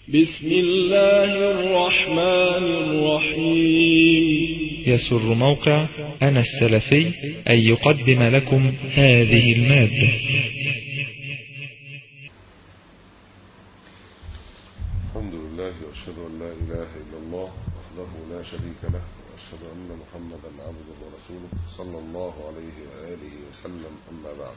بسم الله الرحمن الرحيم. يسر موقع أنا السلفي أن يقدم لكم هذه المادة. الحمد لله وأشهد أن لا إله إلا الله وحده لا شريك له، وأشهد أن محمدا عبده ورسوله صلى الله عليه وآله وسلم. أما بعد،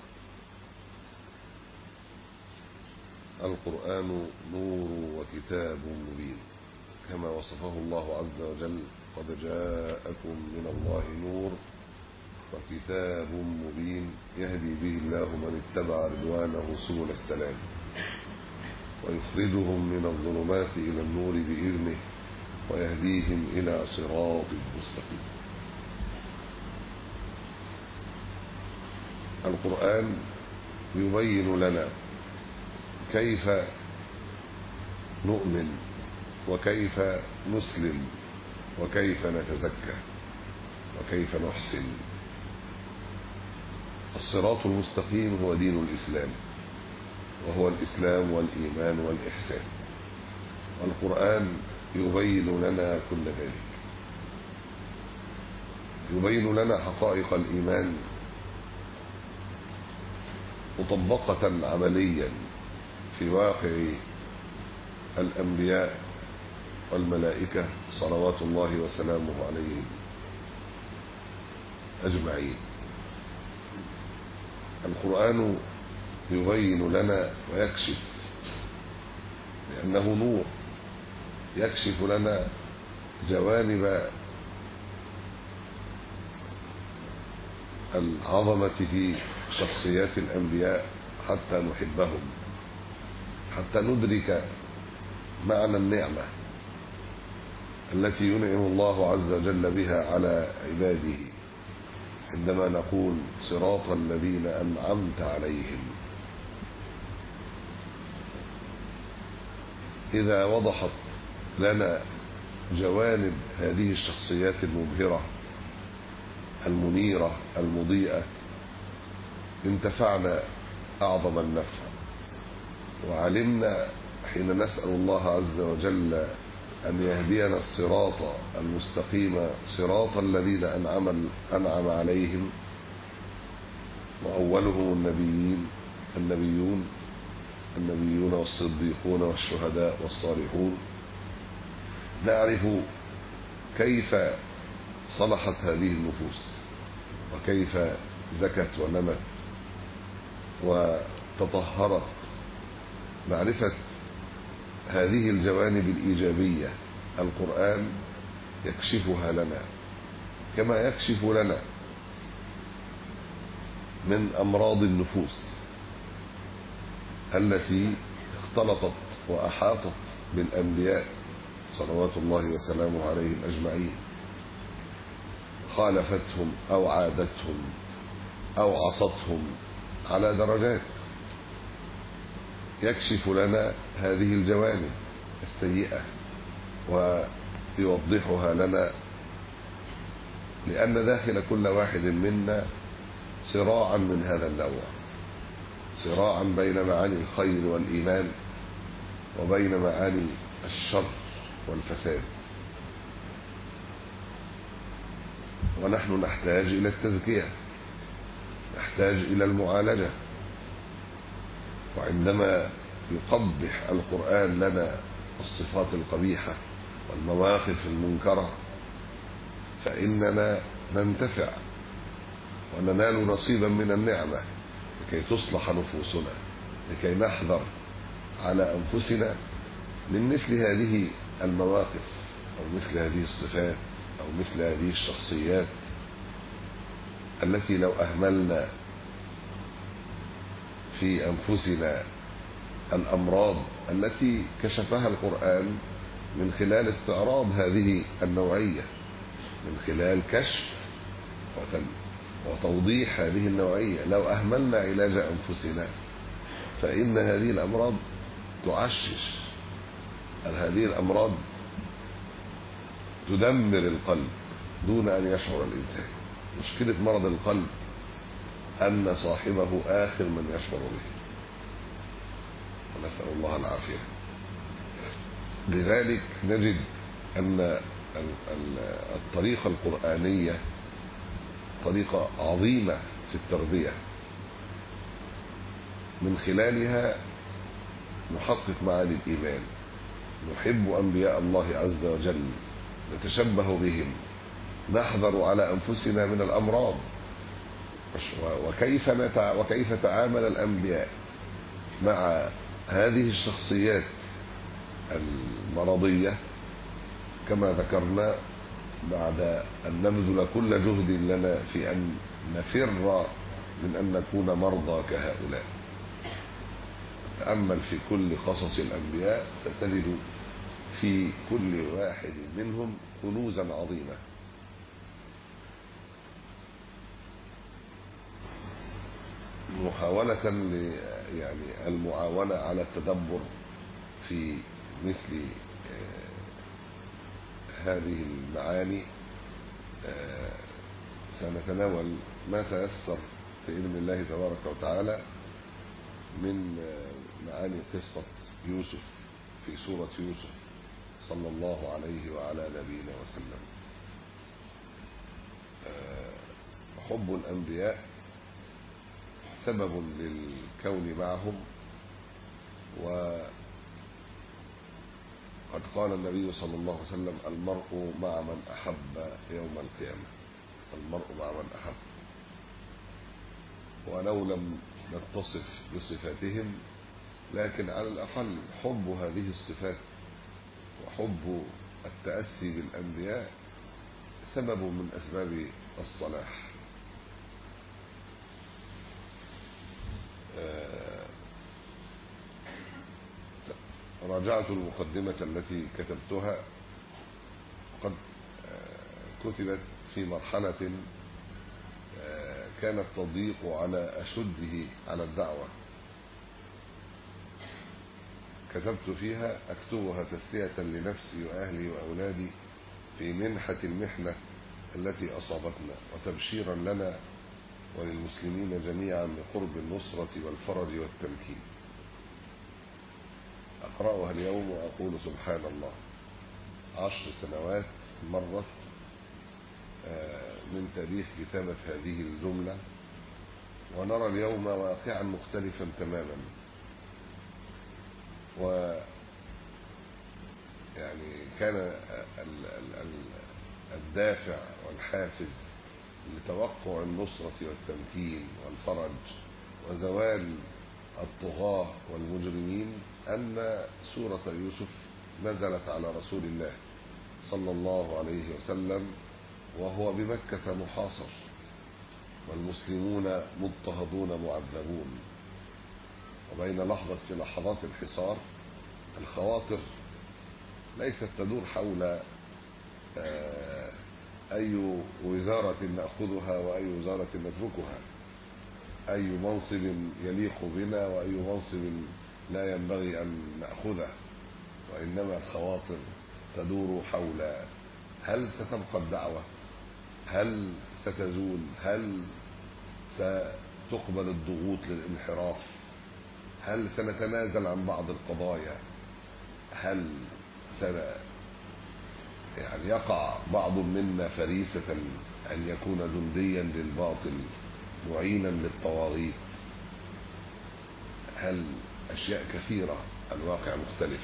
القرآن نور وكتاب مبين، كما وصفه الله عز وجل: قد جاءكم من الله نور وكتاب مبين يهدي به الله من اتبع رضوانه سبل السلام ويخرجهم من الظلمات إلى النور بإذنه ويهديهم إلى صراط مستقيم. القرآن يبين لنا كيف نؤمن وكيف نسلم وكيف نتزكى وكيف نحسن. الصراط المستقيم هو دين الإسلام، وهو الإسلام والإيمان والإحسان، والقرآن يبين لنا كل ذلك، يبين لنا حقائق الإيمان مطبقة عمليا في واقع الأنبياء والملائكة صلوات الله وسلامه عليهم أجمعين. القرآن يبين لنا ويكشف، لأنه نور، يكشف لنا جوانب العظمة في شخصيات الأنبياء حتى نحبهم، حتى ندرك معنى النعمة التي ينعم الله عز وجل بها على عباده عندما نقول صراط الذين أنعمت عليهم. إذا وضحت لنا جوانب هذه الشخصيات المبهرة المنيرة المضيئة انتفعنا أعظم النفع، وعلمنا حين نسأل الله عز وجل أن يهدينا الصراط المستقيم صراط الذين أنعم عليهم، وأولهم النبيون والصديقون والشهداء والصالحون. نعرف كيف صلحت هذه النفوس وكيف زكت ونمت وتطهرت. معرفة هذه الجوانب الإيجابية القرآن يكشفها لنا، كما يكشف لنا من أمراض النفوس التي اختلطت وأحاطت بالأنبياء صلوات الله وسلامه عليهم أجمعين، خالفتهم أو عادتهم أو عصتهم على درجات. يكشف لنا هذه الجوانب السيئة ويوضحها لنا، لأن داخل كل واحد منا صراعا من هذا النوع، صراعا بين معاني الخير والإيمان وبين معاني الشر والفساد. ونحن نحتاج إلى التزكية، نحتاج إلى المعالجة. وعندما يقبح القرآن لنا الصفات القبيحة والمواقف المنكرة فإننا ننتفع وننال نصيبا من النعمة لكي تصلح نفوسنا، لكي نحذر على أنفسنا من مثل هذه المواقف أو مثل هذه الصفات أو مثل هذه الشخصيات التي لو أهملنا في أنفسنا الأمراض التي كشفها القرآن من خلال استعراض هذه النوعية، من خلال كشف وتوضيح هذه النوعية، لو أهملنا علاج أنفسنا فإن هذه الأمراض تعشش، هذه الأمراض تدمر القلب دون أن يشعر الإنسان. مشكلة مرض القلب أن صاحبه آخر من يشعر به، ونسأل الله العافية. لذلك نجد أن الطريقة القرآنية طريقة عظيمة في التربية، من خلالها نحقق معاني الإيمان، نحب أنبياء الله عز وجل، نتشبه بهم، نحذر على أنفسنا من الأمراض. وكيف تعامل الأنبياء مع هذه الشخصيات المرضية، كما ذكرنا، بعد أن نبذل كل جهد لنا في أن نفر من أن نكون مرضى كهؤلاء. تأمل في كل قصص الأنبياء ستجد في كل واحد منهم كنوزا عظيمة. محاولة يعني المعاونة على التدبر في مثل هذه المعاني، سنتناول ما تيسر بإذن الله تبارك وتعالى من معاني قصة يوسف في سورة يوسف صلى الله عليه وعلى نبينا وسلم. حب الأنبياء سبب للكون معهم، وقد قال النبي صلى الله عليه وسلم: المرء مع من أحب يوم القيامة. المرء مع من أحب. ولو لم نتصف بصفاتهم، لكن على الأقل حب هذه الصفات وحب التأسي بالأنبياء سبب من أسباب الصلاح. راجعت المقدمة التي كتبتها، قد كتبت في مرحلة كانت تضيق على أشده على الدعوة. كتبت فيها: أكتبها تسلية لنفسي وأهلي وأولادي في منحة المحنة التي أصابتنا، وتبشيرا لنا وللمسلمين جميعا بقرب النصرة والفرج والتمكين. أقرأها اليوم وأقول: سبحان الله، 10 سنوات مرت من تاريخ كتابة هذه الجملة، ونرى اليوم واقعا مختلفا تماما. يعني كان الدافع والحافز لتوقع النصرة والتمكين والفرج وزوال الطغاة والمجرمين أن سورة يوسف نزلت على رسول الله صلى الله عليه وسلم وهو بمكة محاصر، والمسلمون مضطهدون معذبون. وبين لحظة في لحظات الحصار الخواطر ليست تدور حول أي وزارة نأخذها وأي وزارة نتركها، أي منصب يليق بنا وأي منصب لا ينبغي أن نأخذه، وإنما الخواطر تدور حول: هل ستبقى الدعوة؟ هل ستزول؟ هل ستقبل الضغوط للانحراف؟ هل سنتنازل عن بعض القضايا؟ هل يعني يقع بعض منا فريسة أن يكون جنديا للباطل معينا للطواغيت؟ هل أشياء كثيرة. الواقع مختلف.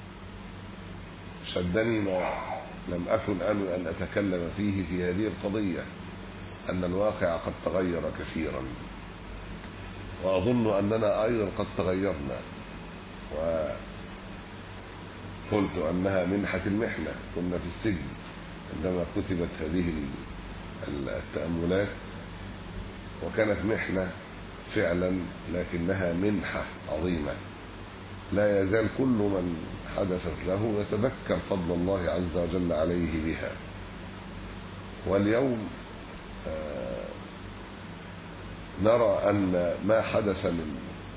شدني ما لم أكن أنوي أن أتكلم فيه في هذه القضية، أن الواقع قد تغير كثيرا، وأظن أننا أيضا قد تغيرنا. وقلت أنها منحة المحنة، كنا في السجن عندما كتبت هذه التأملات، وكانت محنة فعلا، لكنها منحة عظيمة. لا يزال كل من حدثت له يتذكر فضل الله عز وجل عليه بها. واليوم نرى أن ما حدث من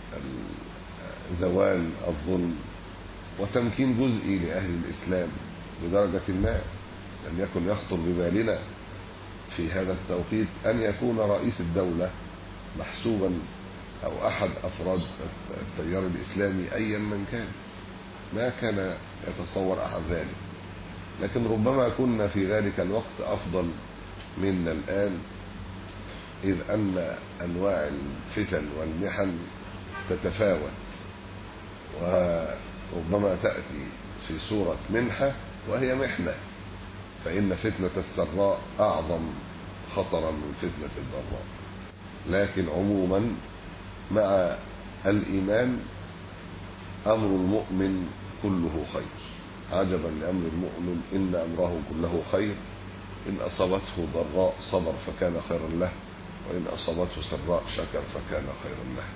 زوال الظلم وتمكين جزئي لأهل الإسلام بدرجة ما، لم يكن يخطر ببالنا في هذا التوقيت أن يكون رئيس الدولة محسوبا أو أحد أفراد التيار الإسلامي أيا من كان. ما كان يتصور أحد ذلك، لكن ربما كنا في ذلك الوقت أفضل منا الآن، إذ أن أنواع الفتن والمحن تتفاوت، وربما تأتي في صورة منحة وهي محنة، فإن فتنة السراء أعظم خطرا من فتنة الضراء. لكن عموما مع الإيمان أمر المؤمن كله خير. عجبا لأمر المؤمن إن أمره كله خير، إن أصابته ضراء صبر فكان خيرا له، وإن أصابته سراء شكر فكان خيرا له.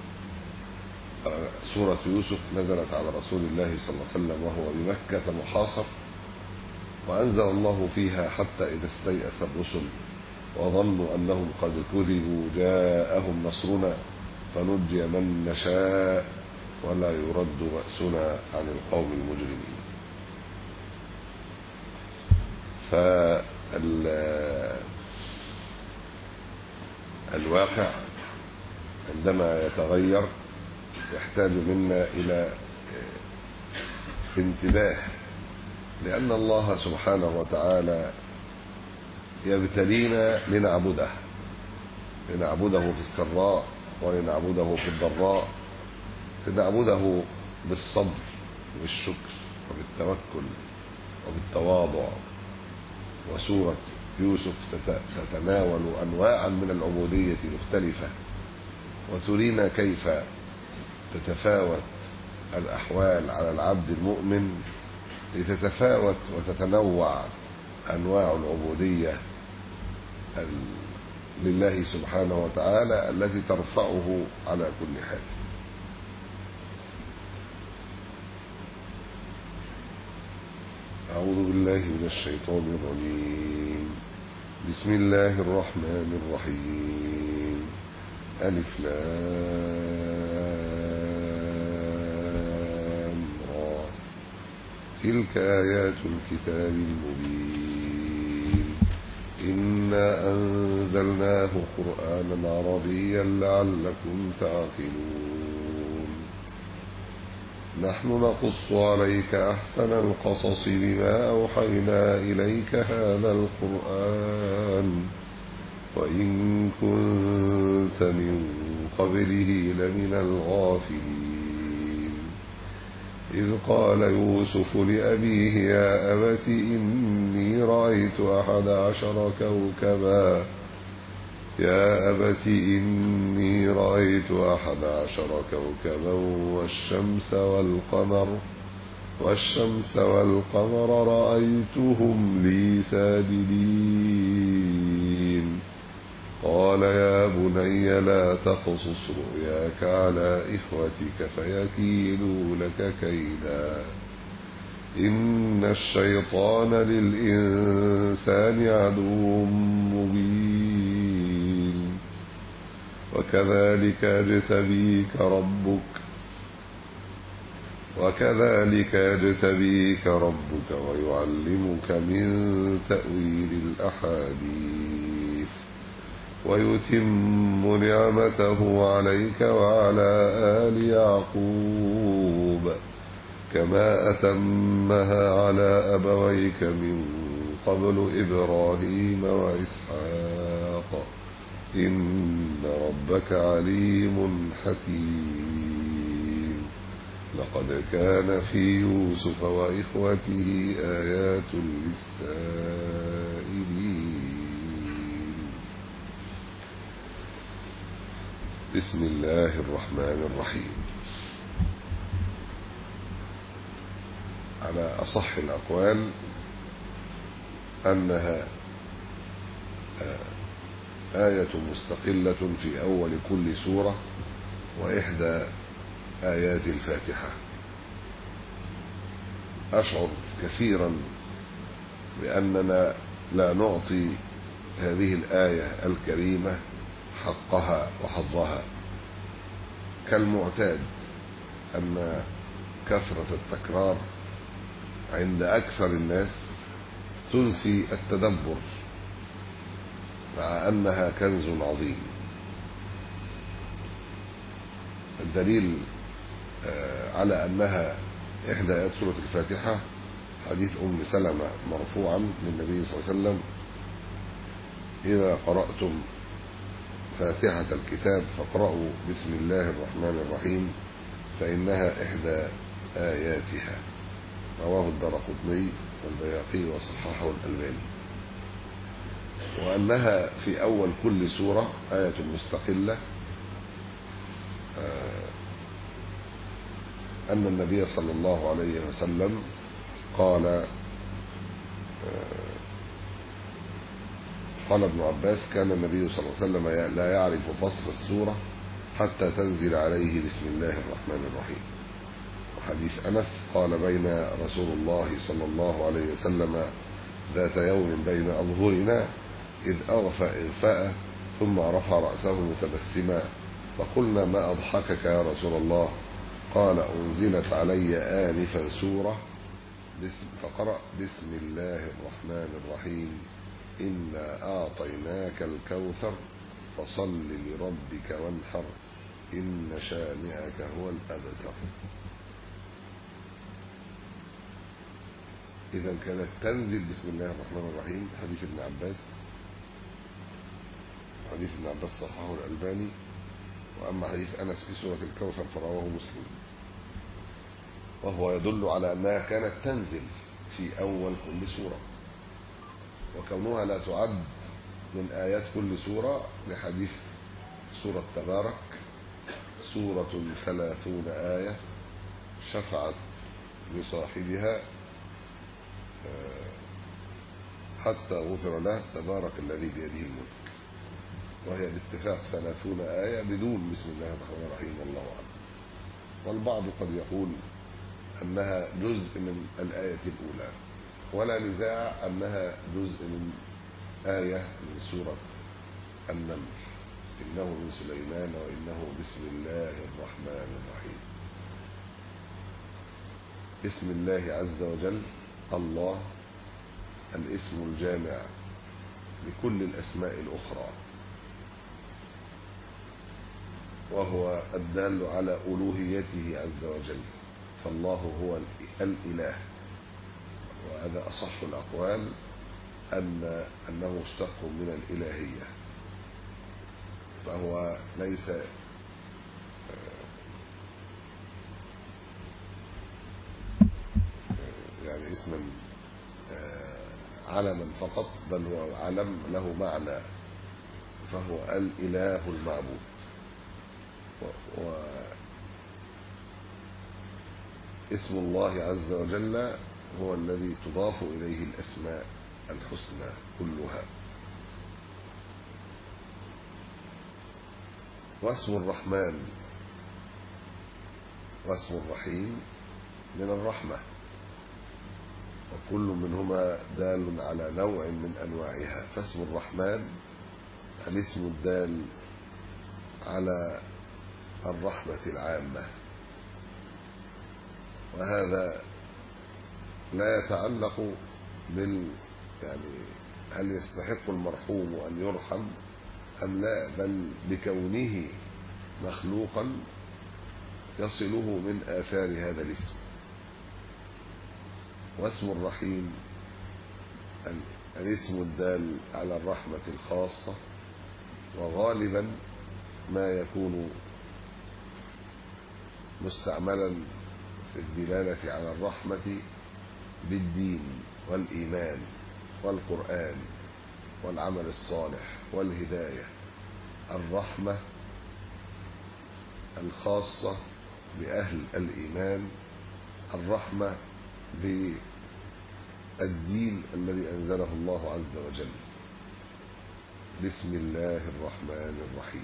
سورة يوسف نزلت على رسول الله صلى الله عليه وسلم وهو بمكة محاصر، وأنزل الله فيها حتى إذا استيأس الرسل وظنوا أنهم قد كذبوا جاءهم نصرنا فنجي من نشاء ولا يرد بأسنا عن القوم المجرمين. فالواقع عندما يتغير يحتاج منا إلى انتباه، لأن الله سبحانه وتعالى يبتلينا لنعبده في السراء ولنعبده في الضراء، لنعبده بالصبر والشكر وبالتوكل وبالتواضع. وسورة يوسف تتناول أنواعا من العبودية مختلفة، وترينا كيف تتفاوت الأحوال على العبد المؤمن لتتفاوت وتتنوع أنواع العبودية لله سبحانه وتعالى التي ترفعه على كل حال. أعوذ بالله من الشيطان الرجيم. بسم الله الرحمن الرحيم. ألف لام را. تلك آيات الكتاب المبين. إنا أنزلناه قرآنا عربيا لعلكم تعقلون. نحن نقص عليك أحسن القصص بما أوحينا إليك هذا القرآن وإن كنت من قبله لمن الغافلين. إذ قال يوسف لأبيه يا أبت إني رأيت 11 كوكبا والشمس والقمر رأيتهم لي ساجدين. قال يا بني لا تقصص رؤياك على إخوتك فيكيدوا لك كيدا إن الشيطان للإنسان عدو مبين. وكذلك يجتبيك ربك ويعلمك من تأويل الأحاديث ويتم نعمته عليك وعلى آل يعقوب كما أتمها على أبويك من قبل إبراهيم وإسحاق إن ربك عليم حكيم. لقد كان في يوسف وإخوته آيات للسائلين. بسم الله الرحمن الرحيم. على أصح الأقوال أنها آية مستقلة في أول كل سورة وإحدى آيات الفاتحة. أشعر كثيرا بأننا لا نعطي هذه الآية الكريمة حقها وحظها، كالمعتاد أن كثرة التكرار عند أكثر الناس تنسي التدبر، مع أنها كنز عظيم. الدليل على أنها إحدى آيات سورة الفاتحة حديث أم سلمة مرفوعا للنبي صلى الله عليه وسلم: إذا قرأتم فاتحة الكتاب فاقرأوا بسم الله الرحمن الرحيم فإنها إحدى آياتها. رواه الدارقطني والبيهقي وصححه الألباني. وأنها في أول كل سورة آية مستقلة، أن النبي صلى الله عليه وسلم قال ابن عباس: كان النبي صلى الله عليه وسلم لا يعرف فصل السورة حتى تنزل عليه بسم الله الرحمن الرحيم. وحديث أنس قال: بين رسول الله صلى الله عليه وسلم ذات يوم بين أظهرنا إذ أغفى إغفاء ثم رفع رأسه متبسما فقلنا: ما أضحكك يا رسول الله؟ قال: أنزلت علي آنفا سورة فقرأ بسم الله الرحمن الرحيم إنا أعطيناك الكوثر فصل لربك وانحر إن شانئك هو الأبتر. إذا كانت تنزل بسم الله الرحمن الرحيم. حديث ابن عباس صححه الألباني. وأما حديث أنس في سورة الكوثر فرواه مسلم، وهو يدل على أنها كانت تنزل في أول كل سورة، وكونها لا تعد من آيات كل سورة لحديث سورة تبارك: سورة 30 آية شفعت لصاحبها حتى غفر له تبارك الذي بيده الملك. وهي باتفاق 30 آية بدون بسم الله الرحمن الرحيم، والله أعلم. والبعض قد يقول أنها جزء من الآية الأولى، ولا نزاع أنها جزء من آية من سورة النمل: إنه من سليمان وإنه بسم الله الرحمن الرحيم. اسم الله عز وجل الله الاسم الجامع لكل الأسماء الأخرى، وهو الدال على ألوهيته عز وجل، فالله هو الإله. وهذا أصح الأقوال أنه مشتق من الإلهية، فهو ليس يعني اسما علما فقط، بل هو علم له معنى، فهو الإله المعبود. اسم الله عز وجل هو الذي تضاف إليه الأسماء الحسنى كلها. واسم الرحمن واسم الرحيم من الرحمة، وكل منهما دال على نوع من أنواعها. فاسم الرحمن الاسم الدال على الرحمة العامة، وهذا لا يتعلق يعني هل يستحق المرحوم أن يرحم أم لا، بل بكونه مخلوقا يصله من آثار هذا الاسم. واسم الرحيم الاسم الدال على الرحمة الخاصة، وغالبا ما يكون مستعملا في الدلالة على الرحمة بالدين والإيمان والقرآن والعمل الصالح والهداية. الرحمة الخاصة بأهل الإيمان، الرحمة بالدين الذي أنزله الله عز وجل. بسم الله الرحمن الرحيم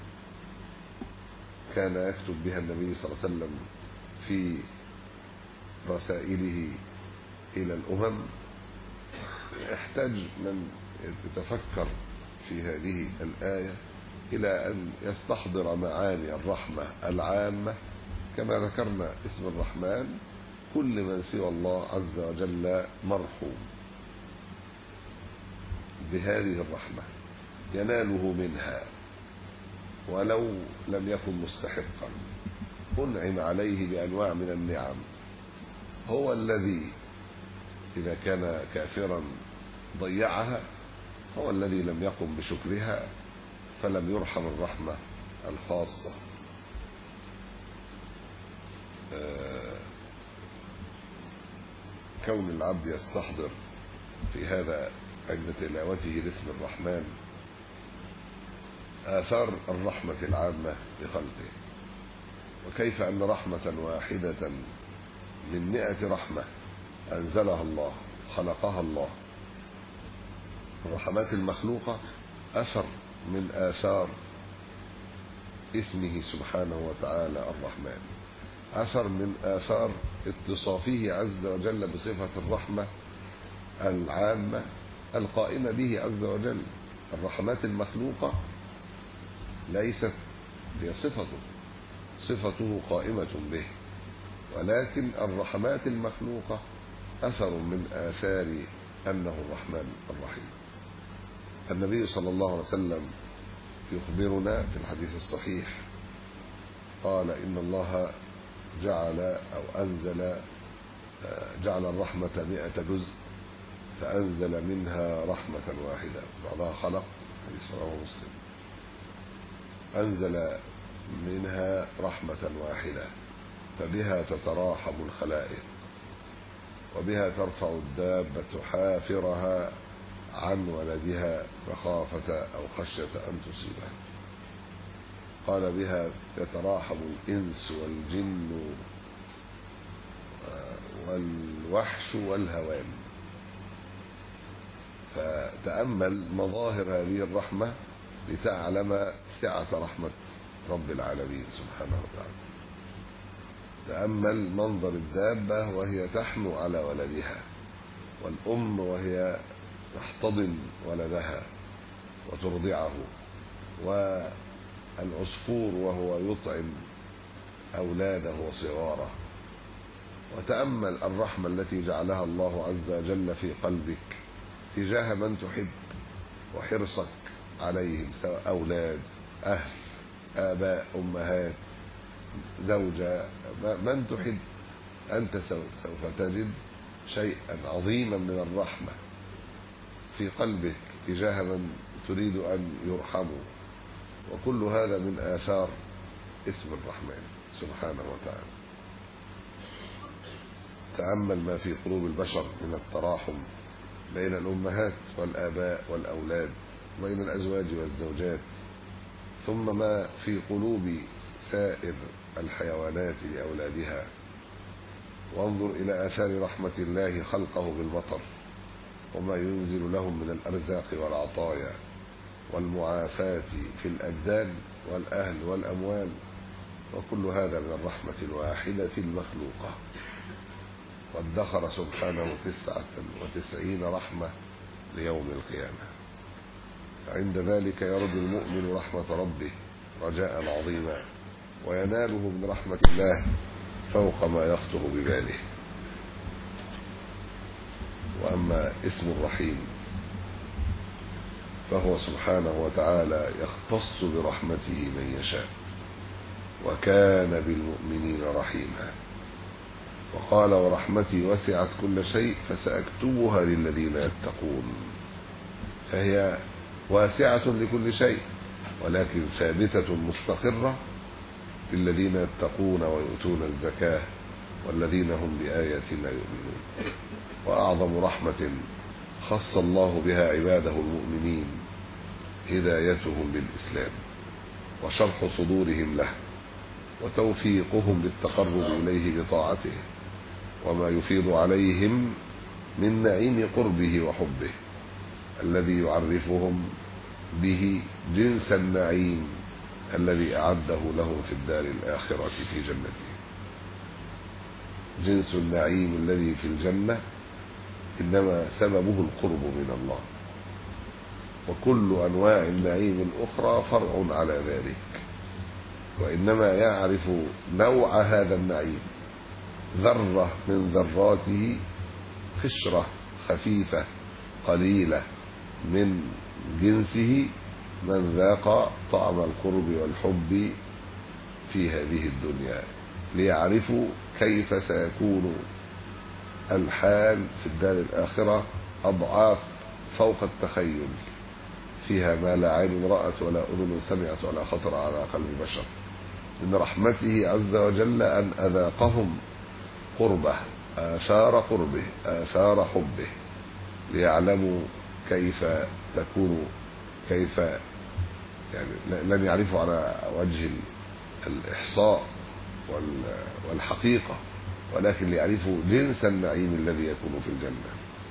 كان يكتب بها النبي صلى الله عليه وسلم في رسائله إلى الأمم. يحتاج من يتفكر في هذه الآية إلى أن يستحضر معاني الرحمة العامة. كما ذكرنا اسم الرحمن كل من سوى الله عز وجل مرحوم بهذه الرحمة، يناله منها ولو لم يكن مستحقا، أنعم عليه بأنواع من النعم هو الذي إذا كان كافرا ضيعها، هو الذي لم يقم بشكرها فلم يرحم الرحمة الخاصة. كون العبد يستحضر في هذا عند تلاوته لاسم الرحمن آثار الرحمة العامة لخلقه، وكيف أن رحمة واحدة من 100 رحمة أنزلها الله خلقها الله. الرحمات المخلوقة أثر من آثار اسمه سبحانه وتعالى الرحمن، أثر من آثار اتصافه عز وجل بصفة الرحمة العامة القائمة به عز وجل. الرحمات المخلوقة ليست هي صفته قائمة به، ولكن الرحمات المخلوقة أثر من آثار أنه الرحمن الرحيم. النبي صلى الله عليه وسلم يخبرنا في الحديث الصحيح قال إن الله جعل الرحمة 100 جزء فأنزل منها رحمة واحدة بعضها خلق، حديث رواه مسلم، أنزل منها رحمة واحدة فبها تتراحم الخلائق وبها ترفع الدابة حافرها عن ولدها مخافة أو خشية أن تصيبه. قال بها يتراحم الإنس والجن والوحش والهوام. فتأمل مظاهر هذه الرحمة لتعلم سعة رحمة رب العالمين سبحانه وتعالى. تأمل منظر الدابة وهي تحنو على ولدها، والأم وهي تحتضن ولدها وترضعه، والعصفور وهو يطعم أولاده وصغاره. وتأمل الرحمة التي جعلها الله عز وجل في قلبك تجاه من تحب، وحرصك عليهم سواء أولاد، أهل، آباء، أمهات، زوجة، من تحب. أنت سوف تجد شيئا عظيما من الرحمة في قلبك تجاه من تريد أن يرحموا، وكل هذا من آثار اسم الرحمن سبحانه وتعالى. تأمل ما في قلوب البشر من التراحم بين الأمهات والآباء والأولاد، بين الأزواج والزوجات، ثم ما في قلوب سائر الحيوانات لأولادها. وانظر إلى آثار رحمة الله خلقه بالمطر وما ينزل لهم من الأرزاق والعطايا والمعافاة في الأبدان والأهل والأموال، وكل هذا من الرحمة الواحدة المخلوقة. وادخر سبحانه 99 رحمة ليوم القيامة. عند ذلك يرجو المؤمن رحمة ربه رجاء عظيما، ويناله من رحمة الله فوق ما يخطر بباله. وأما اسم الرحيم فهو سبحانه وتعالى يختص برحمته من يشاء، وكان بالمؤمنين رحيما. وقال ورحمتي وسعت كل شيء فسأكتبها للذين يتقون. فهي واسعة لكل شيء، ولكن ثابتة مستقرة للذين يتقون ويؤتون الزكاة والذين هم بآياتنا يؤمنون. وأعظم رحمة خص الله بها عباده المؤمنين هدايتهم للإسلام وشرح صدورهم له وتوفيقهم للتقرب إليه بطاعته، وما يفيض عليهم من نعيم قربه وحبه الذي يعرفهم به جنس النعيم الذي أعده لهم في الدار الآخرة في جنته. جنس النعيم الذي في الجنة إنما سببه القرب من الله، وكل أنواع النعيم الأخرى فرع على ذلك، وإنما يعرف نوع هذا النعيم ذرة من ذراته، خشرة خفيفة قليلة من جنسه، من ذاق طعم القرب والحب في هذه الدنيا، ليعرفوا كيف سيكون الحال في الدار الآخرة أضعاف فوق التخيل، فيها ما لا عين رأت ولا أذن سمعت ولا خطر على قلب بشر، من رحمته عز وجل أن أذاقهم قربه، آثار قربه، آثار حبه، ليعلموا كيف تكون، كيف يعني لن يعرفوا على وجه الإحصاء والحقيقة، ولكن ليعرفوا جنس النعيم الذي يكون في الجنة.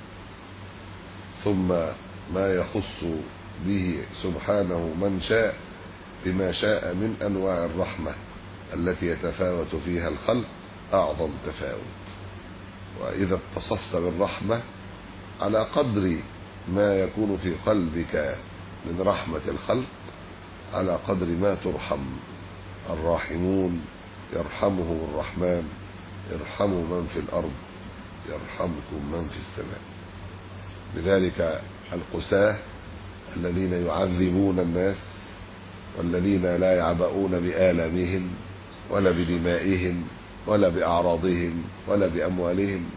ثم ما يخص به سبحانه من شاء بما شاء من أنواع الرحمة التي يتفاوت فيها الخلق أعظم تفاوت. وإذا اتصفت بالرحمة على قدر ما يكون في قلبك من رحمة الخلق، على قدر ما ترحم. الراحمون يرحمهم الرحمن، ارحموا من في الأرض يرحمكم من في السماء. لذلك القساة الذين يعذبون الناس والذين لا يعبؤون بآلامهم ولا بدمائهم ولا بأعراضهم ولا بأموالهم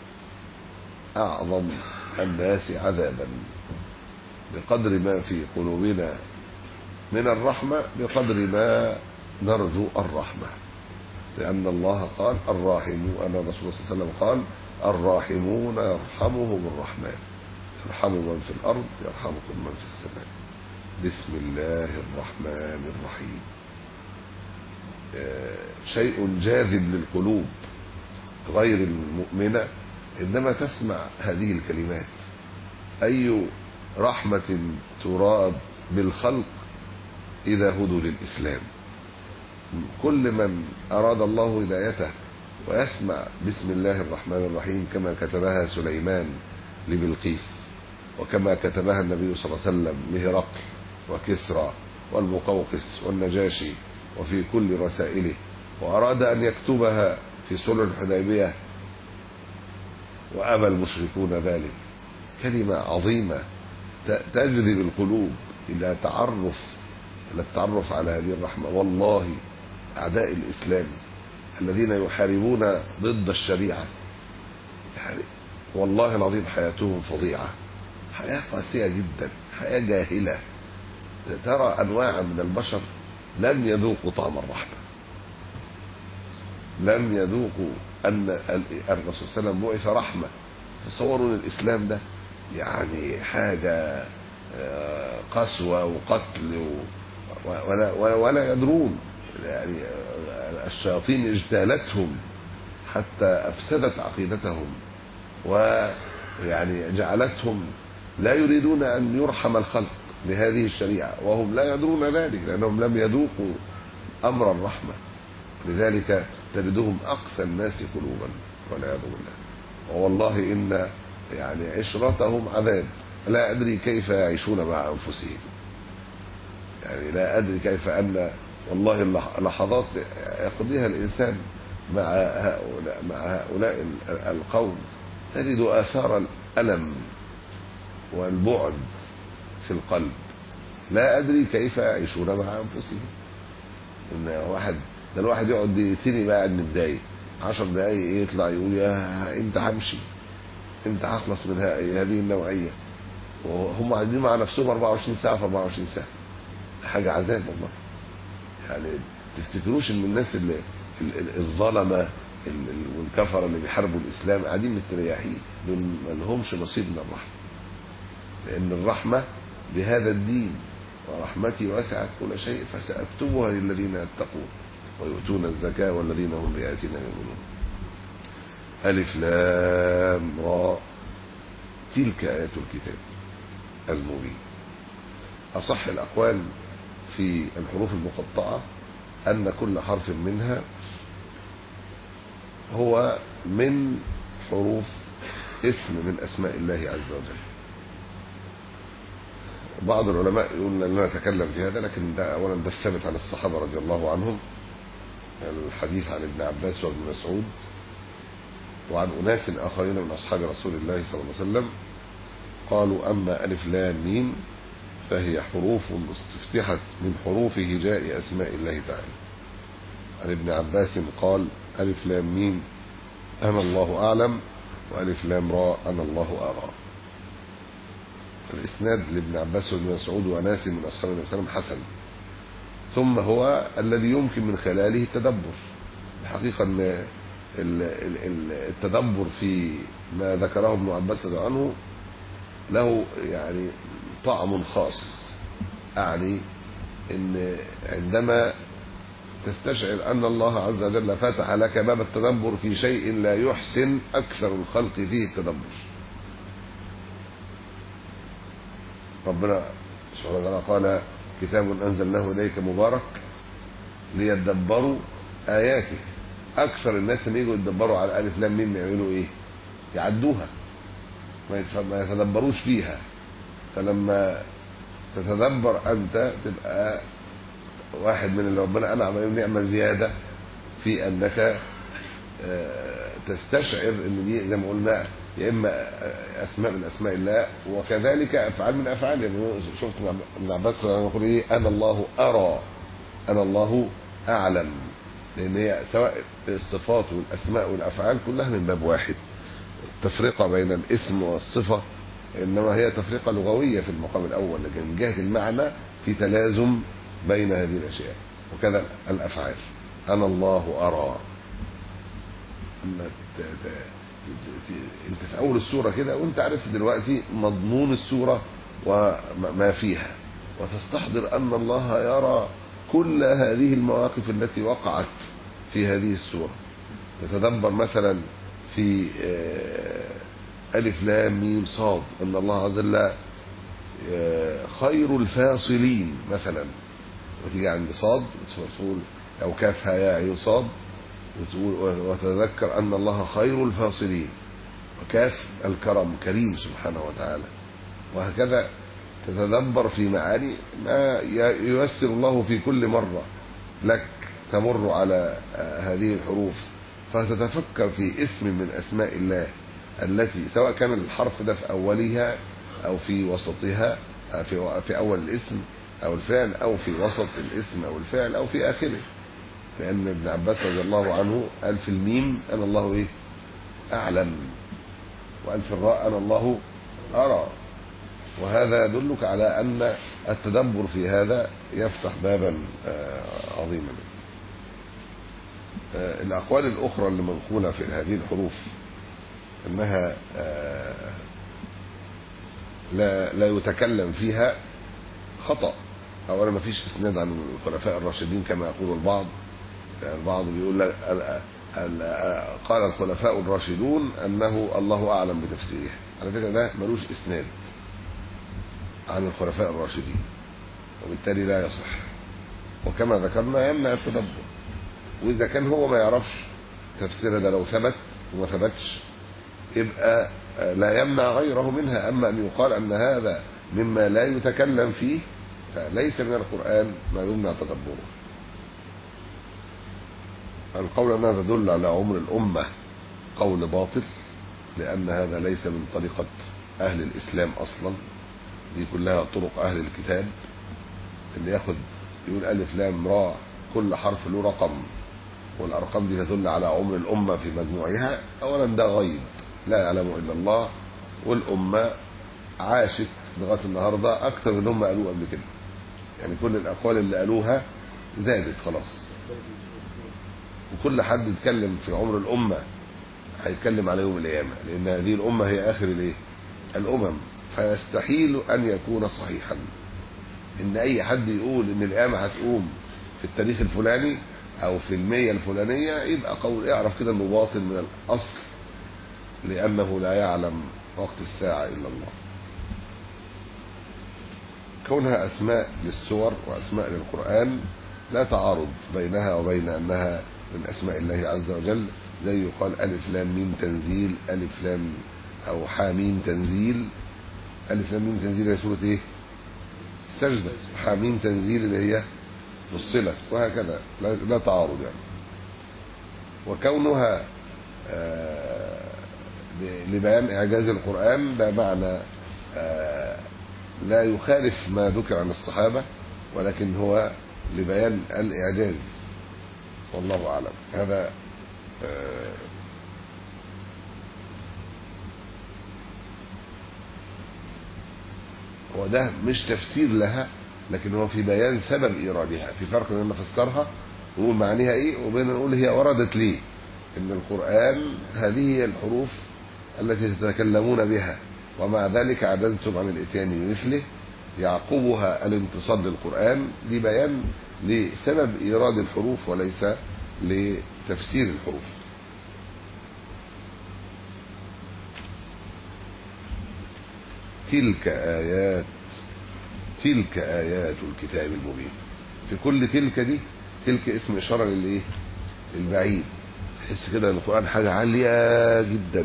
أعظم الناس عذابا. بقدر ما في قلوبنا من الرحمة بقدر ما نرجو الرحمة، لأن الله قال الراحمون، أن الرسول صلى الله عليه وسلم قال الراحمون يرحمهم الرحمن، يرحموا من في الأرض يرحمكم من في السماء. بسم الله الرحمن الرحيم. شيء جاذب للقلوب غير المؤمنة عندما تسمع هذه الكلمات. أي رحمة تراد بالخلق إذا هدوا للإسلام. كل من أراد الله هدايته ويسمع بسم الله الرحمن الرحيم كما كتبها سليمان لبلقيس، وكما كتبها النبي صلى الله عليه وسلم لهرقل وكسرى والمقوقس والنجاشي وفي كل رسائله، وأراد أن يكتبها في صلح الحديبية وأبى المشركون ذلك. كلمة عظيمة تجذب القلوب إلى التعرف على هذه الرحمة. والله أعداء الإسلام الذين يحاربون ضد الشريعة يعني والله العظيم حياتهم فظيعة، حياة قاسية جدا، حياة جاهلة. ترى أنواع من البشر لم يذوقوا طعم الرحمة، لم يذوقوا أن الرسول صلى الله عليه وسلم بعث رحمة. تصوروا أن الإسلام ده يعني حاجة قسوة وقتل ولا يدرون. يعني الشياطين اجتالتهم حتى أفسدت عقيدتهم، ويعني جعلتهم لا يريدون أن يرحم الخلق بهذه الشريعة، وهم لا يدرون ذلك لأنهم لم يذوقوا أمر الرحمة. لذلك تجدهم أقسى الناس قلوبا والعياذ بالله. والله إن يعني عشرتهم عذاب، لا أدري كيف يعيشون مع أنفسهم. يعني لا أدري كيف أن والله لحظات يقضيها الإنسان مع هؤلاء القوم تجد آثار الألم والبعد في القلب. لا أدري كيف يعيشون مع أنفسهم. إن الواحد يقعد دقيقتين يبقى قاعد متضايق، 10 دقايق يطلع يقول يا إمتى همشي، إمتى هخلص من هذه النوعية، وهم قاعدين مع نفسهم 24 ساعة في 24 ساعة. حاجة عذاب والله. يعني تفتكروش ان الناس اللي الظلمة والكفر اللي بيحاربوا الإسلام قاعدين مستريحين، دول ما لهمش نصيب من الرحمة، لأن الرحمة بهذا الدين ورحمتي وسعت كل شيء فسأكتبها للذين يتقون ويؤتون الزكاة والذين هم بآياتنا يؤمنون. ألف لام را تلك آيات الكتاب المبين. أصح الأقوال في الحروف المقطعة أن كل حرف منها هو من حروف اسم من أسماء الله عز وجل. بعض العلماء يقول لن نتكلم في هذا، لكن ده أولا ده الثابت عن الصحابة رضي الله عنهم، الحديث عن ابن عباس وابن مسعود وعن أناس آخرين من أصحاب رسول الله صلى الله عليه وسلم قالوا أما ألف لام ميم فهي حروف استفتحت من حروف هجاء أسماء الله تعالى. عن ابن عباس قال ألف لام ميم أنا الله أعلم وألف لام را أنا الله أرى. الإسناد لابن عباس وابن مسعود وناس من أصحاب النبي صلى الله عليه وسلم حسن. ثم هو الذي يمكن من خلاله التدبر. الحقيقة أن التدبر في ما ذكره ابن عباس عنه له يعني طعم خاص. أعني أن عندما تستشعر أن الله عز وجل فتح لك باب التدبر في شيء لا يحسن أكثر الخلق فيه التدبر. ربنا سبحانه وتعالى قال كتاب أنزلناه إليك مبارك ليدبروا آياته. أكثر الناس اللي يجوا يتدبروا على ألف لام ميم يعملوا إيه؟ يعدوها، ما يتدبروش فيها. فلما تتدبر أنت تبقى واحد من اللي ربنا أنعم عليهم نعمة زيادة في أنك تستشعر أن دي زي ما قلنا يا إما أسماء من أسماء الله وكذلك أفعال من أفعال. يعني شفت ابن عباس يقول إيه؟ أنا الله أرى أنا الله أعلم. لأن هي سواء الصفات والأسماء والأفعال كلها من باب واحد. التفرقة بين الاسم والصفة إنما هي تفرقة لغوية في المقام الأول، لكن من جهة المعنى في تلازم بين هذه الأشياء. وكذا الأفعال. أنا الله أرى. انت في أول السورة كده وانت عارف دلوقتي مضمون السورة وما فيها، وتستحضر أن الله يرى كل هذه المواقف التي وقعت في هذه السورة. تتدبر مثلا في ألف لام ميم صاد أن الله عز وجل خير الفاصلين مثلا، وتيجي عند صاد وتقول أو كافها يا عين صاد وتذكر أن الله خير الفاصلين، وكاف الكرم كريم سبحانه وتعالى. وهكذا تتدبر في معاني ما ييسر الله في كل مرة لك تمر على هذه الحروف، فتتفكر في اسم من أسماء الله التي سواء كان الحرف ده في أولها أو في وسطها في أول الاسم أو الفعل أو في وسط الاسم أو الفعل أو في آخره. لأن ابن عباس رضي الله عنه قال في الميم أنا الله إيه؟ أعلم، وقال في الراء أنا الله أرى. وهذا يدلك على أن التدبر في هذا يفتح بابا عظيما. الأقوال الأخرى اللي منقولة في هذه الحروف أنها لا يتكلم فيها خطأ. أولا ما فيش إسناد عن الخلفاء الراشدين كما يقول البعض. البعض بيقول قال الخلفاء الراشدون أنه الله أعلم بتفسيره. على فكرة ده ملوش إسناد عن الخلفاء الراشدين وبالتالي لا يصح، وكما ذكرنا يمنع التدبر. وإذا كان هو ما يعرفش تفسير ده لو ثبت وما ثبتش يبقى لا يمنع غيره منها. أما أن يقال أن هذا مما لا يتكلم فيه فليس من القرآن ما يمنع تدبره. القول أنها تدل على عمر الأمة قول باطل، لأن هذا ليس من طريقة أهل الإسلام أصلا. دي كلها طرق أهل الكتاب اللي ياخد يقول ألف لام را كل حرف له رقم، والأرقام دي تدل على عمر الأمة في مجموعها. أولا ده غيب لا يعلمه إلا الله، والأمة عاشت لغاية النهاردة أكثر من هم قالوه قبل كده. يعني كل الأقوال اللي قالوها زادت خلاص، وكل حد يتكلم في عمر الأمة هيتكلم على يوم القيامة، لأن هذه الأمة هي آخر الأمم. فيستحيل أن يكون صحيحا إن أي حد يقول إن القيامة هتقوم في التاريخ الفلاني أو في المية الفلانية يبقى قول اعرف كده إنه باطل من الأصل، لأنه لا يعلم وقت الساعة إلا الله. كونها أسماء للسور وأسماء للقرآن لا تعارض بينها وبين أنها من أسماء الله عز وجل. زي يقال ألف لام ميم تنزيل، ألف لام أو حاميم تنزيل. ألف لام ميم تنزيل هي سورة إيه؟ السجدة. حاميم تنزيل اللي هي فصلت، وهكذا لا تعارض يعني. وكونها لبيان إعجاز القرآن ده معنى لا يخالف ما ذكر عن الصحابة، ولكن هو لبيان الإعجاز والله أعلم. هذا وده مش تفسير لها، لكن هو في بيان سبب إيرادها. في فرق بين نفسرها ونقول معانيها إيه وبين نقول هي وردت ليه. إن القرآن هذه هي الحروف التي تتكلمون بها، ومع ذلك عجزتم عن الإتيان بمثله، يعقبها الانتصار للقرآن. دي بيان لسبب إيراد الحروف وليس لتفسير الحروف. تلك آيات الكتاب المبين. في كل تلك دي، تلك اسم إشارة للإيه؟ البعيد. تحس كده ان القرآن حاجة عالية جدا.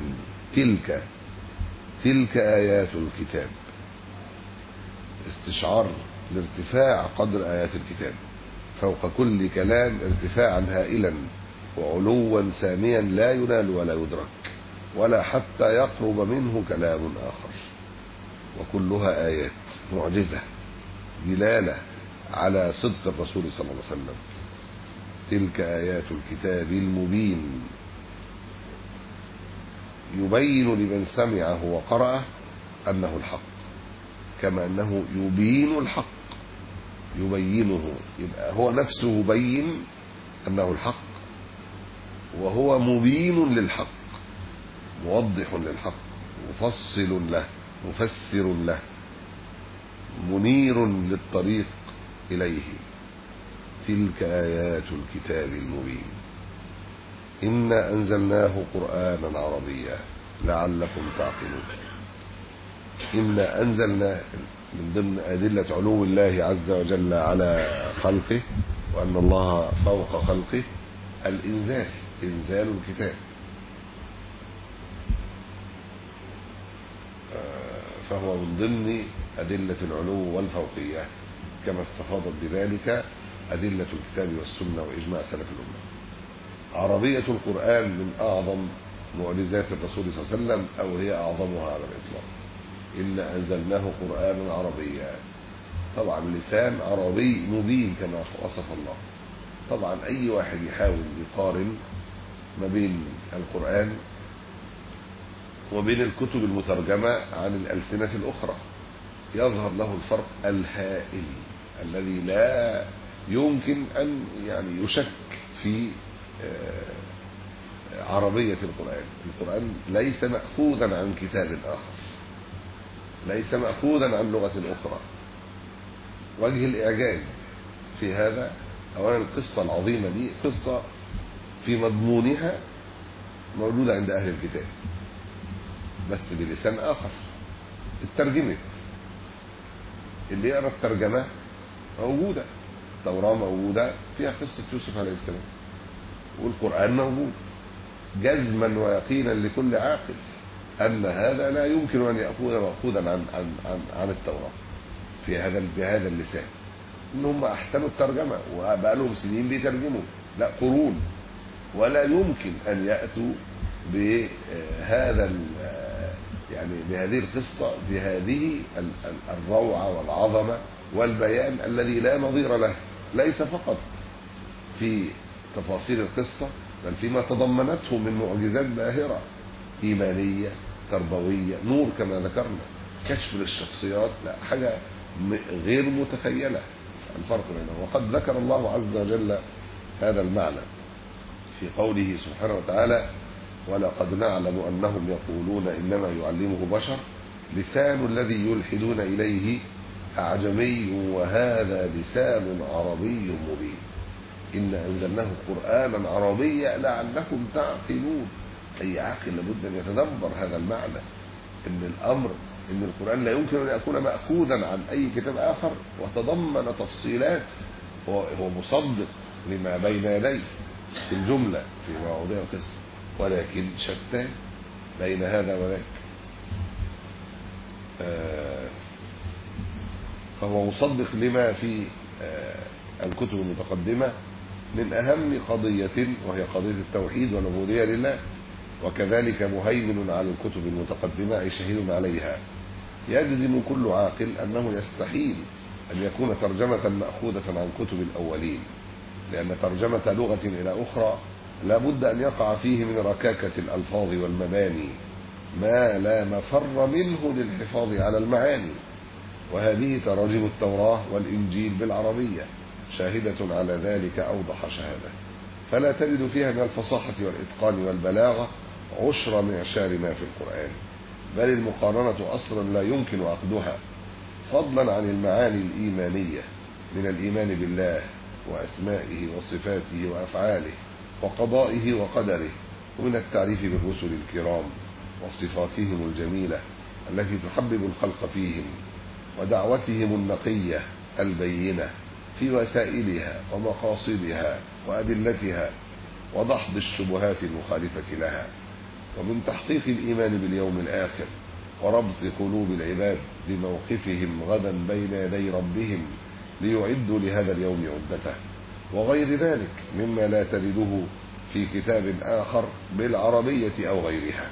تلك آيات الكتاب، استشعار لارتفاع قدر آيات الكتاب فوق كل كلام ارتفاعا هائلا وعلوا ساميا لا ينال ولا يدرك ولا حتى يقرب منه كلام آخر. وكلها آيات معجزة دلالة على صدق الرسول صلى الله عليه وسلم. تلك آيات الكتاب المبين، يبين لمن سمعه وقرأه أنه الحق، كما أنه يبين الحق، يبينه، يبقى هو نفسه يبين أنه الحق، وهو مبين للحق، موضح للحق، مفصل له، مفسر له، منير للطريق إليه. تلك آيات الكتاب المبين. إنا أنزلناه قرآنا عربيا لعلكم تعقلون. إنا أنزلنا من ضمن أدلة علو الله عز وجل على خلقه وأن الله فوق خلقه الإنزال، إنزال الكتاب. فهو من ضمن أدلة العلو والفوقية، كما استفاضت بذلك أدلة الكتاب والسنة وإجماع سلف الأمة. عربية القرآن من أعظم معجزات الرسول صلى الله عليه وسلم، أو هي أعظمها على الإطلاق. إنا أنزلناه قرآنا عربيا، طبعا لسان عربي مبين كما وصف الله. طبعا أي واحد يحاول يقارن ما بين القرآن وبين الكتب المترجمة عن الألسنة الأخرى يظهر له الفرق الهائل الذي لا يمكن أن يعني يشك في عربية القرآن. القرآن ليس مأخوذا عن كتاب آخر، ليس مأخوذا عن لغة أخرى. وجه الإعجاز في هذا أولا القصة العظيمة دي قصة في مضمونها موجودة عند أهل الكتاب بس بلسان آخر اترجمت. اللي يقرأ الترجمة موجودة، التوراة موجودة فيها قصة يوسف عليه السلام، والقرآن موجود جزما ويقينا لكل عاقل أن هذا لا يمكن أن يأخذ مأخوذا عن التوراة بهذا اللسان. إن هم أحسنوا الترجمة وبقى لهم سنين بيترجموا، لا قرون، ولا يمكن أن يأتوا بهذا يعني بهذه القصة بهذه الروعة والعظمة والبيان الذي لا نظير له، ليس فقط في تفاصيل القصة بل فيما تضمنته من معجزات باهرة إيمانية تربوية، نور كما ذكرنا، كشف للشخصيات، لا حاجة غير متخيلة الفرق بينهم. وقد ذكر الله عز وجل هذا المعنى في قوله سبحانه وتعالى: ولقد نعلم أنهم يقولون إنما يعلمه بشر لسان الذي يلحدون إليه أعجمي وهذا لسان عربي مبين إنا أنزلناه قرآنا عربيا لعلكم تعقلون. أي عاقل لابد أن يتدبر هذا المعنى، إن الأمر إن القرآن لا يمكن أن يكون مأخوذا عن أي كتاب آخر وتضمن تفصيلات، هو مصدق لما بين يديه في الجملة في مواضيع القصة، ولكن شتان بين هذا وذاك. فهو مصدق لما في الكتب المتقدمة من أهم قضية وهي قضية التوحيد والعبودية لله، وكذلك مهيمن على الكتب المتقدمة أي شهيد عليها. يجزم كل عاقل أنه يستحيل أن يكون ترجمة مأخوذة عن كتب الأولين، لأن ترجمة لغة إلى أخرى لا بد أن يقع فيه من ركاكة الألفاظ والمباني ما لا مفر منه للحفاظ على المعاني، وهذه تراجم التوراة والإنجيل بالعربية شاهدة على ذلك أوضح شهادة، فلا تجد فيها من الفصاحة والإتقان والبلاغة عشر معشار ما في القرآن، بل المقارنة أصلا لا يمكن عقدها، فضلا عن المعاني الإيمانية من الإيمان بالله وأسمائه وصفاته وأفعاله وقضائه وقدره، ومن التعريف بالرسل الكرام وصفاتهم الجميلة التي تحبب الخلق فيهم، ودعوتهم النقية البينة في وسائلها ومقاصدها وأدلتها، ودحض الشبهات المخالفة لها، ومن تحقيق الإيمان باليوم الآخر وربط قلوب العباد بموقفهم غدا بين يدي ربهم ليعدوا لهذا اليوم عدته، وغير ذلك مما لا تجده في كتاب آخر بالعربية أو غيرها.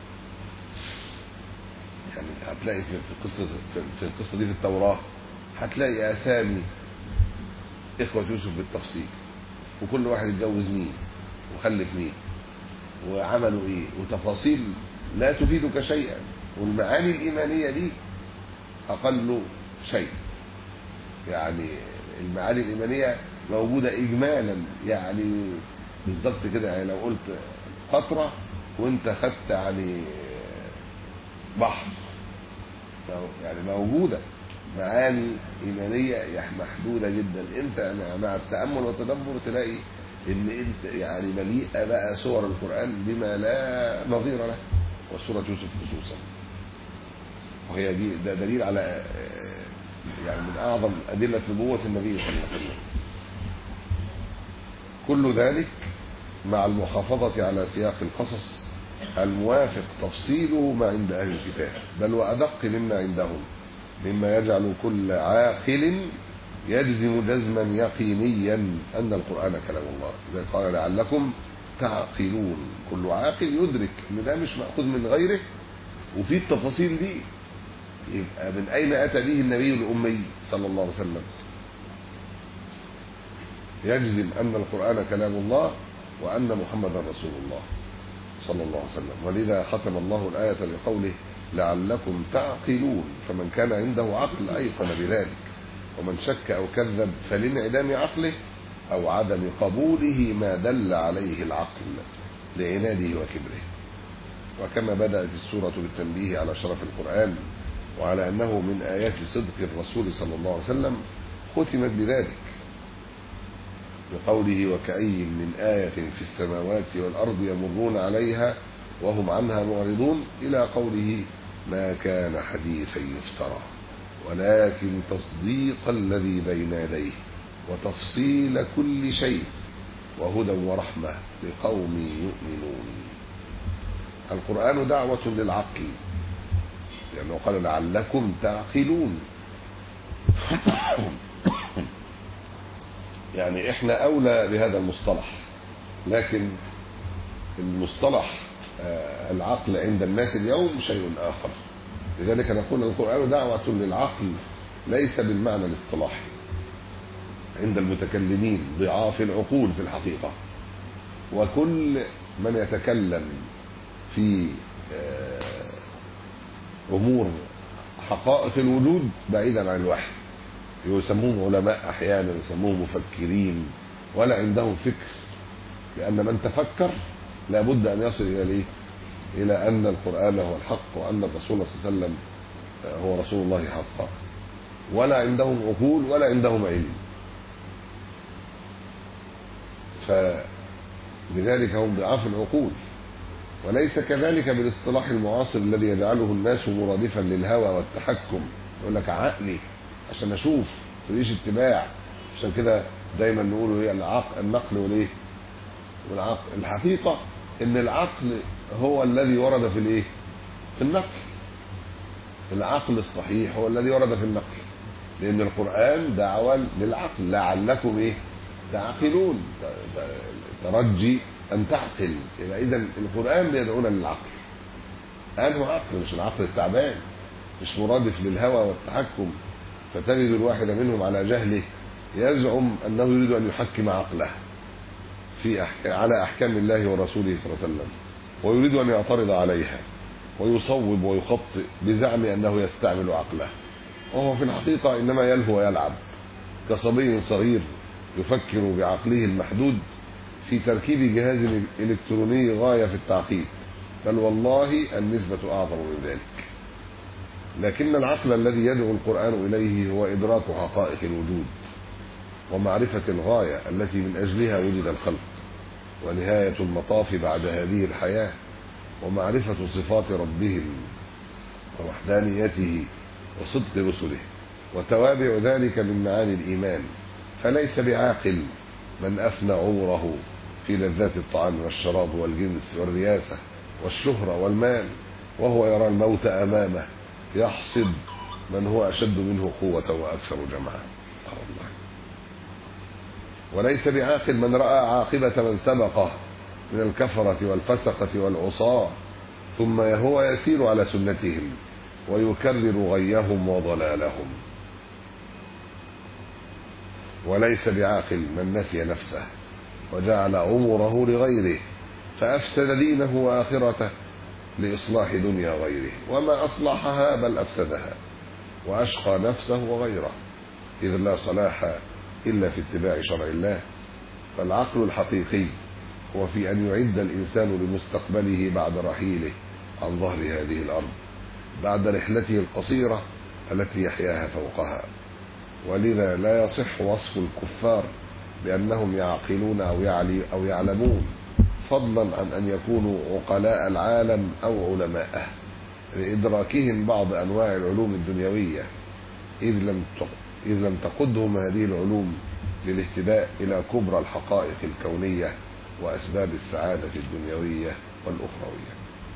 يعني هتلاقي في القصة دي في التوراة هتلاقي أسامي إخوة يوسف بالتفصيل، وكل واحد اتجوز مين وخلف مين وعملوا إيه، وتفاصيل لا تفيدك شيئا، والمعاني الإيمانية دي أقل شيء. يعني المعاني الإيمانية موجودة إجمالا، يعني بالضبط كده. يعني لو قلت قطرة وانت خدت يعني بحر، يعني موجودة معاني إيمانية محدودة جدا. انت مع التأمل والتدبر تلاقي ان انت يعني مليئة بقى سور القرآن بما لا نظير له، وسورة يوسف خصوصا، وهي دي ده دليل على يعني من أعظم أدلة نبوة النبي صلى الله عليه وسلم. كل ذلك مع المحافظة على سياق القصص الموافق تفصيله ما عند أهل الكتاب، بل وأدق مما عندهم، مما يجعل كل عاقل يجزم جزما يقينيا أن القرآن كلام الله، إذا قال لعلكم تعقلون. كل عاقل يدرك أن ده مش مأخوذ من غيره، وفي التفاصيل دي يبقى من أين أتى به النبي الأمي صلى الله عليه وسلم؟ يجزم أن القرآن كلام الله وأن محمدا رسول الله صلى الله عليه وسلم. ولذا ختم الله الآية بقوله لعلكم تعقلون، فمن كان عنده عقل أيقن بذلك، ومن شك أو كذب فلانعدام عقله أو عدم قبوله ما دل عليه العقل لعناده وكبره. وكما بدأت السورة بالتنبيه على شرف القرآن وعلى أنه من آيات صدق الرسول صلى الله عليه وسلم، ختمت بذلك بقوله وكأي من آية في السماوات والأرض يمرون عليها وهم عنها معرضون، إلى قوله ما كان حديثا يفترى ولكن تصديق الذي بين يديه وتفصيل كل شيء وهدى ورحمة لقوم يؤمنون. القرآن دعوة للعقل، لأنه قال لعلكم تعقلون. يعني احنا أولى بهذا المصطلح، لكن المصطلح العقل عند الناس اليوم شيء آخر. لذلك نقول القرآن دعوة للعقل ليس بالمعنى الاصطلاحي عند المتكلمين ضعاف العقول في الحقيقة. وكل من يتكلم في أمور حقائق الوجود بعيدا عن الوحي يسموهم علماء، أحيانا يسموهم مفكرين، ولا عندهم فكر، لأن من تفكر لابد أن يصل إلى إلى أن القرآن هو الحق وأن الرسول صلى الله عليه وسلم هو رسول الله حقا، ولا عندهم عقول ولا عندهم علم. فلذلك هم ضعاف العقول. وليس كذلك بالاصطلاح المعاصر الذي يجعله الناس مرادفا للهوى والتحكم، يقول لك عقلي عشان اشوف تريش اتباع. عشان كده دايما نقول ايه النقل والايه والعقل. الحقيقة ان العقل هو الذي ورد في في النقل. العقل الصحيح هو الذي ورد في النقل، لان القرآن دعوة للعقل لعلكم تعقلون، ترجي ان تعقل. يبقى اذا القرآن بيدعونا للعقل. انه عقل مش العقل التعبان، مش مرادف للهوى والتحكم. فتجد الواحد منهم على جهله يزعم أنه يريد أن يحكم عقله على أحكام الله ورسوله صلى الله عليه وسلم، ويريد أن يعترض عليها ويصوب ويخطئ بزعم أنه يستعمل عقله. وهو في الحقيقة إنما يلهو ويلعب كصبي صغير يفكر بعقله المحدود في تركيب جهاز إلكتروني غاية في التعقيد، بل والله النسبة أعظم من ذلك. لكن العقل الذي يدعو القرآن إليه هو إدراك حقائق الوجود ومعرفة الغاية التي من أجلها وجد الخلق، ونهاية المطاف بعد هذه الحياة، ومعرفة صفات ربهم ووحدانيته وصدق رسله وتوابع ذلك من معاني الإيمان. فليس بعاقل من أفنى عمره في لذات الطعام والشراب والجنس والرياسة والشهرة والمال وهو يرى الموت أمامه يحصد من هو أشد منه قوة وأكثر جمعا. وليس بعاقل من رأى عاقبة من سبقه من الكفرة والفسقة والعصاة ثم هو يسير على سنتهم ويكرر غيهم وضلالهم. وليس بعاقل من نسي نفسه وجعل عمره لغيره فأفسد دينه وآخرته لإصلاح دنيا غيره، وما أصلحها بل أفسدها، وأشقى نفسه وغيره، إذ لا صلاح إلا في اتباع شرع الله. فالعقل الحقيقي هو في أن يعد الإنسان لمستقبله بعد رحيله عن ظهر هذه الأرض، بعد رحلته القصيرة التي يحياها فوقها. ولذا لا يصح وصف الكفار بأنهم يعقلون أو يعلمون، فضلا عن أن يكونوا عقلاء العالم أو علماءه، لإدراكهم بعض أنواع العلوم الدنيوية، إذ لم تقدهم هذه العلوم للاهتداء إلى كبرى الحقائق الكونية وأسباب السعادة الدنيوية والأخروية.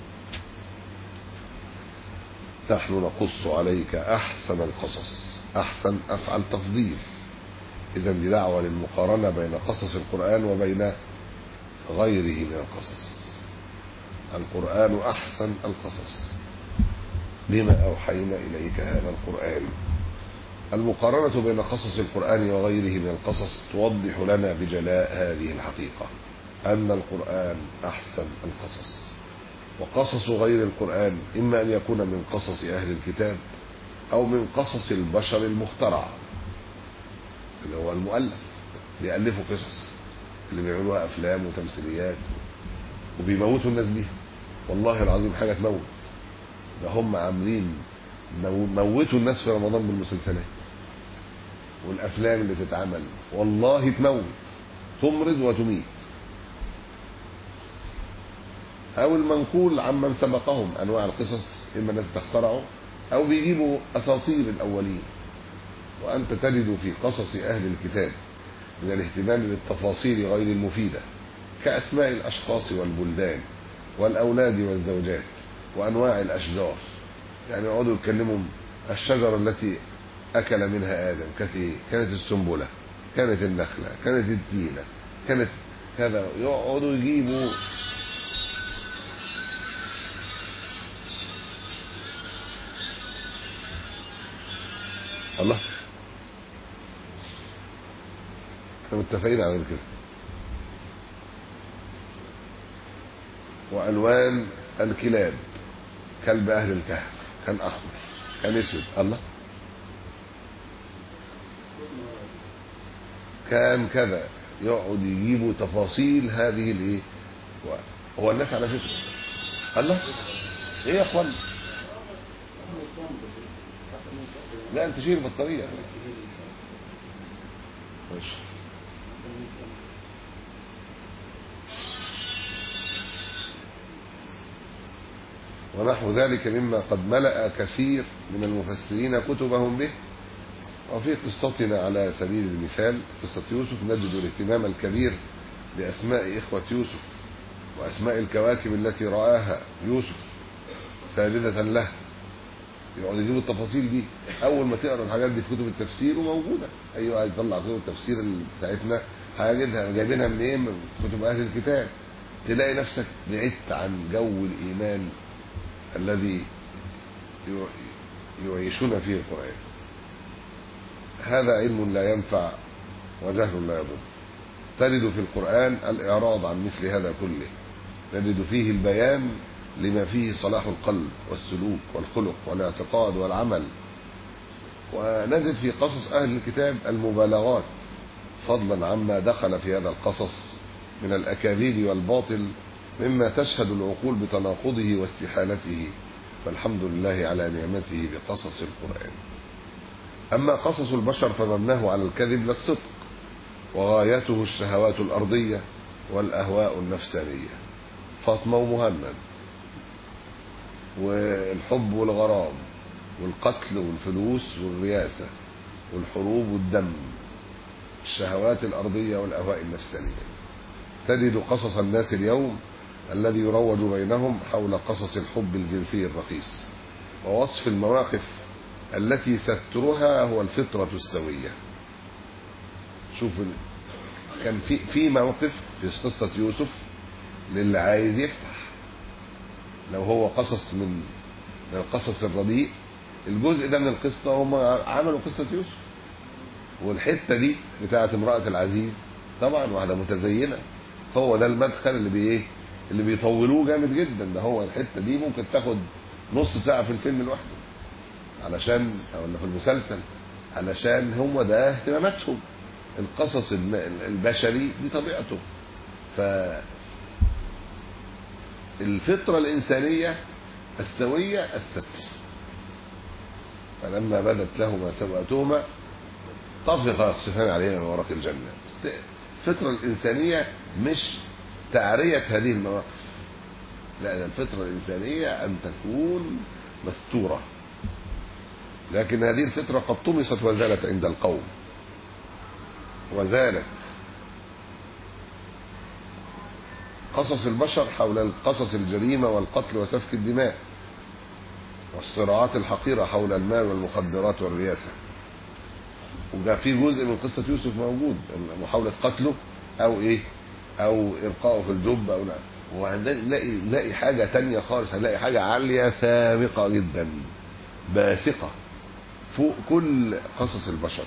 نحن نقص عليك أحسن القصص. أحسن أفعل تفضيل، إذا دي دعوة للمقارنة بين قصص القرآن وبين غيره من القصص. القرآن أحسن القصص، لما أوحينا إليك هذا القرآن. المقارنة بين قصص القرآن وغيره من القصص توضح لنا بجلاء هذه الحقيقة، أن القرآن أحسن القصص. وقصص غير القرآن إما أن يكون من قصص أهل الكتاب أو من قصص البشر المخترع، اللي هو المؤلف، بيألفوا قصص اللي بيعملوها أفلام وتمثيليات وبيموتوا الناس بيها. والله العظيم حاجة تموت، ده هم عاملين موتوا الناس في رمضان بالمسلسلات والأفلام اللي تتعمل، والله تموت، تمرض وتميت. أو المنقول عمن سبقهم، أنواع القصص إما الناس تخترعوا أو بيجيبوا أساطير الأولين. وأنت تجد في قصص أهل الكتاب من الاهتمام بالتفاصيل غير المفيدة، كأسماء الأشخاص والبلدان والأولاد والزوجات وأنواع الأشجار. يعني يقعدوا يتكلموا الشجرة التي أكل منها آدم كانت السنبلة، كانت النخلة، كانت التينة، كانت كذا. يقعدوا يجيبوا الله، احنا متفقين على كده. وألوان الكلاب، كلب أهل الكهف كان أحمر كان أسود، الله كان كذا. يقعد يجيبوا تفاصيل هذه الايه. هو الناس على فكرة الله ايه يا اخوان، لا انت شيل البطارية ماشي. ونحو ذلك مما قد ملأ كثير من المفسرين كتبهم به. وفي قصتنا على سبيل المثال قصة يوسف نجد الاهتمام الكبير بأسماء إخوة يوسف وأسماء الكواكب التي رآها يوسف ساجدة له. يقعد يجيبوا التفاصيل دي. أول ما تقرأ الحاجات دي في كتب التفسير وموجودة، أيوة عايز تطلع كتب التفسير بتاعتنا هيجدها، جايبينها من إيه؟ من كتب أهل الكتاب. تلاقي نفسك بعدت عن جو الإيمان الذي يعيشون فيه القرآن. هذا علم لا ينفع وجهل لا يضر. تجد في القرآن الإعراض عن مثل هذا كله، نجد فيه البيان لما فيه صلاح القلب والسلوك والخلق والاعتقاد والعمل، ونجد في قصص أهل الكتاب المبالغات فضلا عما دخل في هذا القصص من الأكاذيب والباطل مما تشهد العقول بتناقضه واستحالته، فالحمد لله على نعمته بقصص القرآن. أما قصص البشر فمبناه على الكذب لا الصدق، وغايته الشهوات الأرضية والأهواء النفسانية، فاطمة ومهند والحب والغرام والقتل والفلوس والرياسة والحروب والدم، الشهوات الأرضية والأهواء النفسانية. تجد قصص الناس اليوم الذي يروج بينهم حول قصص الحب الجنسي الرخيص، ووصف المواقف التي سترها هو الفطرة السوية. شوف كان في موقف في قصة يوسف للي عايز يفتح، لو هو قصص من القصص الرديء، الجزء ده من القصة هم عملوا قصة يوسف، والحتة دي بتاعت امرأة العزيز طبعا واحدة متزينة، هو ده المدخل اللي بيطولوه جامد جدا. ده هو الحتة دي ممكن تاخد نص ساعة في الفيلم لوحده علشان، او في المسلسل، علشان هو ده اهتماماتهم. القصص البشري دي طبيعته. فالفطرة الإنسانية السوية الستر، فلما بدت لهما سوءتهما طفقا يخصفان عليهما من ورق الجنة. الفطرة الإنسانية مش تعرية هذه المواقف، لا، الفطرة الإنسانية أن تكون مستورة، لكن هذه الفطرة قد طمست وزالت عند القوم، وزالت. قصص البشر حول القصص الجريمة والقتل وسفك الدماء والصراعات الحقيرة حول المال والمخدرات والرياسة. وده في جزء من قصة يوسف موجود، محاولة قتله أو إلقائه في الجب أو لا. وهنلاقي حاجة تانية خالص، هنلاقي حاجة عالية سابقة جدا باسقة فوق كل قصص البشر.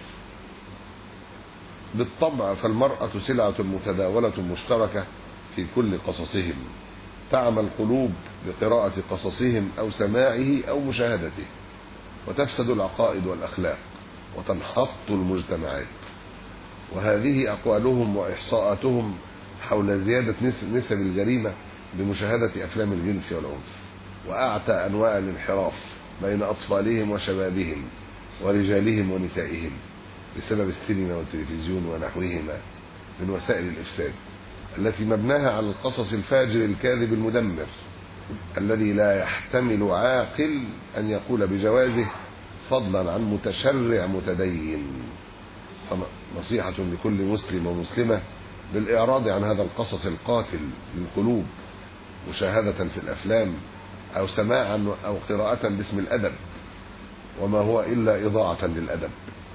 بالطبع فالمرأة سلعة متداولة مشتركة في كل قصصهم، تعمى القلوب بقراءة قصصهم أو سماعه أو مشاهدته، وتفسد العقائد والأخلاق وتنحط المجتمعات. وهذه أقوالهم وإحصاءاتهم حول زيادة نسب الجريمة بمشاهدة أفلام الجنس والعنف، وأعتى أنواع الانحراف بين أطفالهم وشبابهم ورجالهم ونسائهم بسبب السينما والتلفزيون ونحوهما من وسائل الإفساد التي مبناها على القصص الفاجر الكاذب المدمر الذي لا يحتمل عاقل أن يقول بجوازه، فضلا عن متشرع متدين. فنصيحة لكل مسلم ومسلمة بالإعراض عن هذا القصص القاتل للقلوب، مشاهدة في الأفلام أو سماعا أو قراءة باسم الأدب، وما هو إلا إضاعة للأدب.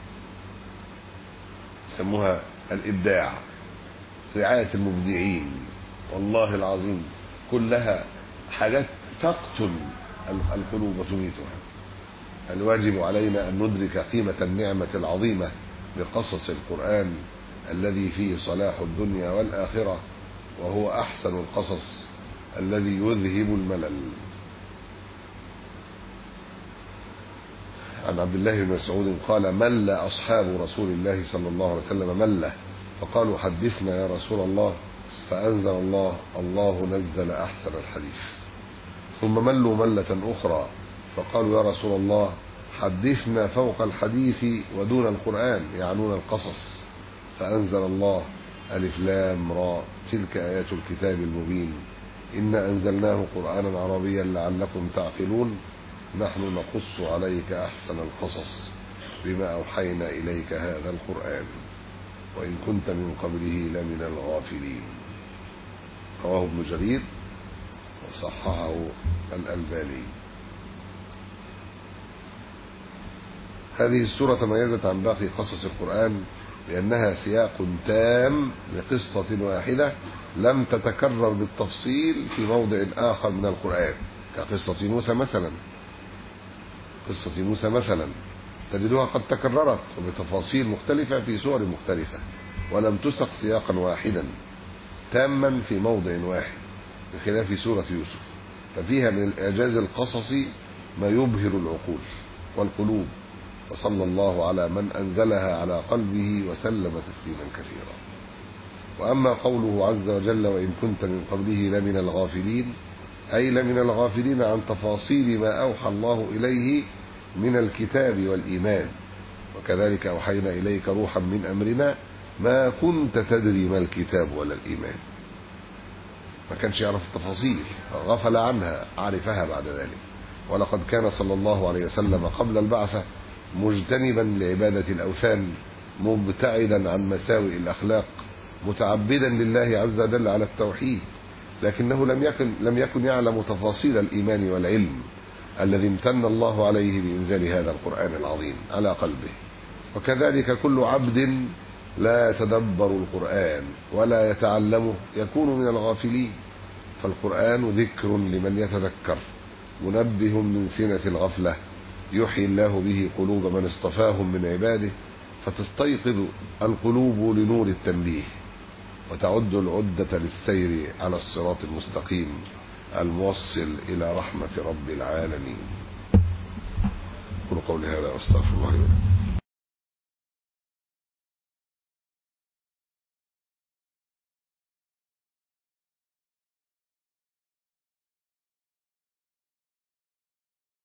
يسموها الإبداع، رعاية المبدعين، والله العظيم كلها حاجات تقتل القلوب وتميتها. الواجب علينا أن ندرك قيمة النعمة العظيمة بقصص القرآن الذي فيه صلاح الدنيا والآخرة، وهو أحسن القصص الذي يذهب الملل. عن عبد الله بن مسعود قال: مل أصحاب رسول الله صلى الله عليه وسلم ملة، فقالوا: حدثنا يا رسول الله، فأنزل الله: الله نزل أحسن الحديث. ثم ملوا ملة أخرى، فقالوا: يا رسول الله، حدثنا فوق الحديث ودون القرآن، يعنون القصص. فأنزل الله: ألف لام را، تلك آيات الكتاب المبين، إنا أنزلناه قرآنا عربيا لعلكم تعقلون، نحن نقص عليك أحسن القصص بما أوحينا إليك هذا القرآن وإن كنت من قبله لمن الغافلين. رواه ابن جرير وصححه الألباني. هذه السورة تميزت عن باقي قصص القرآن لأنها سياق تام لقصة واحدة لم تتكرر بالتفصيل في موضع آخر من القرآن، كقصة موسى مثلا. قصة موسى مثلا تجدها قد تكررت وبتفاصيل مختلفة في سور مختلفة، ولم تسق سياقا واحدا تاما في موضع واحد، بخلاف سورة يوسف، ففيها من الإعجاز القصصي ما يبهر العقول والقلوب، وصلى الله على من أنزلها على قلبه وسلم تسليما كثيرا. وأما قوله عز وجل وإن كنت من قبله لمن الغافلين، أي لمن الغافلين عن تفاصيل ما أوحى الله إليه من الكتاب والإيمان. وكذلك أوحينا إليك روحا من أمرنا ما كنت تدري ما الكتاب ولا الإيمان. ما كانش يعرف التفاصيل، غفل عنها، عرفها بعد ذلك. ولقد كان صلى الله عليه وسلم قبل البعثة مجتنبا لعبادة الأوثان، مبتعدا عن مساوئ الأخلاق، متعبدا لله عز وجل على التوحيد، لكنه لم يكن يعلم تفاصيل الإيمان والعلم الذي امتن الله عليه بإنزال هذا القرآن العظيم على قلبه. وكذلك كل عبد لا يتدبر القرآن ولا يتعلمه يكون من الغافلين. فالقرآن ذكر لمن يتذكر، منبه من سنة الغفلة، يحيي الله به قلوب من اصطفاهم من عباده، فتستيقظ القلوب لنور التنبيه، وتعد العدة للسير على الصراط المستقيم الموصل إلى رحمة رب العالمين. قولوا قولي هذا واستغفر الله لي.